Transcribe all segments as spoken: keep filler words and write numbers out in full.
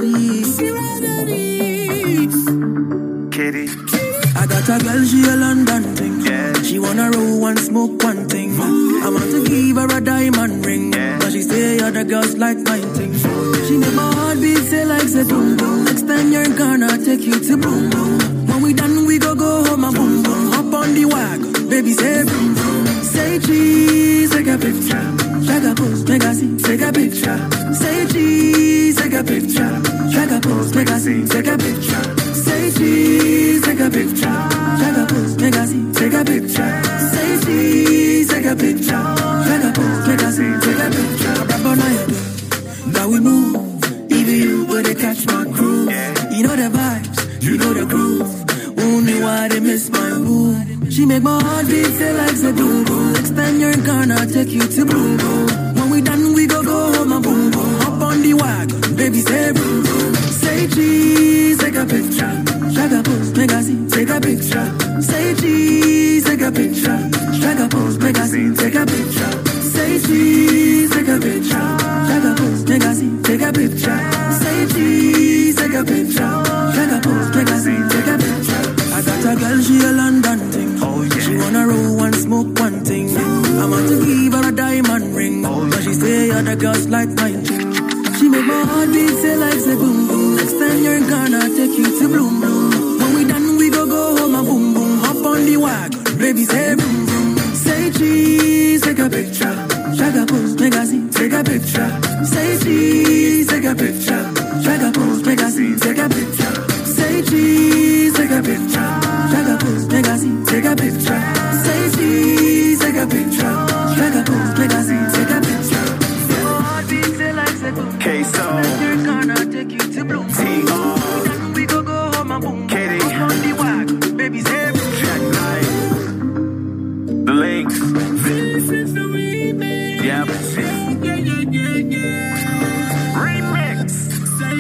beats. Kitty. I got a girl, she a London thing. Yeah. She wanna roll and smoke one thing. I want to give her a diamond ring, yeah. but she say other girls like my thing. She make my heart beat say like say boom boom. Next time you're gonna take you to boom boom. When we done we go go home and boom boom. Hop on the wagon, baby say boom boom. Say cheese, take a picture. Shake a pose, make a see, take a picture. Say cheese, take a picture. Shake a pose, make a see, take a picture. Say cheese, take a picture. Shake a pose, make a see, take a picture. Say cheese, take a picture. Shake a pose, make a see, take a picture. Rap on your door, now we move. Even you go to catch my groove. You know the vibes, you know the groove. Only why they miss my move. She make my heart beat say like say boom boom. Next time you're gonna take you to boom boom. When we done we go go home and boom boom. Hop on the wagon, baby say boom boom. Say cheese, take a picture. Shake a pose, make a see, take a picture. Say cheese, take a picture. Shake a pose, make a see, take a picture. Say cheese, take a picture. Shake a pose, make a see, take a picture. Say cheese, take a picture. Shake a pose, make a see, take a picture. I got a girl, she a London thing. Oh yeah. She wanna roll and smoke one thing. I want to give her a diamond ring, oh, but she say other girls like mine. She make my heart beat say like say boom boom. Next time you're gonna take you to bloom bloom. When we done we go go home and boom boom. Hop on the wagon, baby say boom boom. Say cheese, take a picture. Shake a pose, make a see, take a picture. Say cheese, take a picture. Shake a pose, make a see, take a picture. Say cheese, take a picture. Shake a pose, make a see, take a picture. Say cheese, take a picture. Shake a pose, make a see, take a picture. K-So You're gonna take you to bloom. T O We go go home and boom. Kitty. Hop on the wagon, baby say Jack Knight The Links this is the remix. Yep Yeah, yeah, yeah, yeah. Remix Say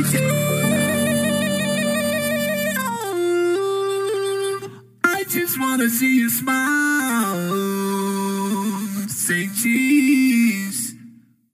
cheese. I just wanna see you smile.